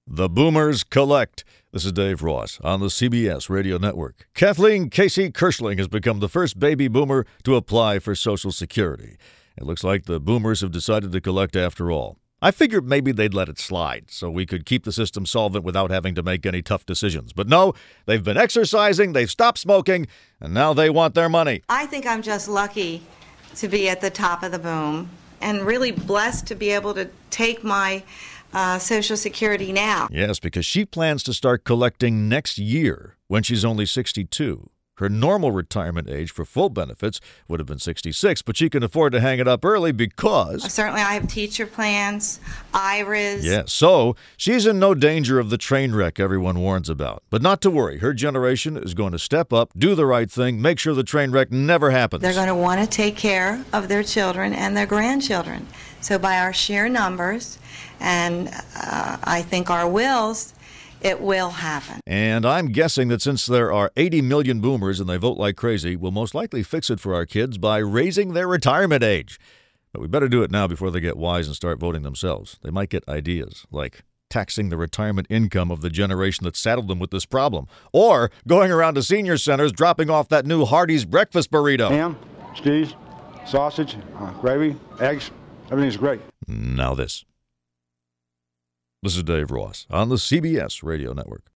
The Boomers Collect. This is Dave Ross on the CBS Radio Network. Kathleen Casey Kirschling has become the first baby boomer to apply for Social Security. It looks like the boomers have decided to collect after all. I figured maybe they'd let it slide so we could keep the system solvent without having to make any tough decisions. But no, they've been exercising, they've stopped smoking, and now they want their money. I think I'm just lucky to be at the top of the boom and really blessed to be able to take my Social Security now. Yes, because she plans to start collecting next year when she's only 62. Her normal retirement age for full benefits would have been 66, but she can afford to hang it up early because... Certainly, I have teacher plans, IRAs. Yes, so she's in no danger of the train wreck everyone warns about. But not to worry, her generation is going to step up, do the right thing, make sure the train wreck never happens. They're going to want to take care of their children and their grandchildren. So by our sheer numbers and I think our wills, it will happen. And I'm guessing that since there are 80 million boomers and they vote like crazy, we'll most likely fix it for our kids by raising their retirement age. But we better do it now before they get wise and start voting themselves. They might get ideas like taxing the retirement income of the generation that saddled them with this problem, or going around to senior centers dropping off that new Hardee's breakfast burrito. Ham, cheese, sausage, gravy, eggs, everything's great. Now this. This is Dave Ross on the CBS Radio Network.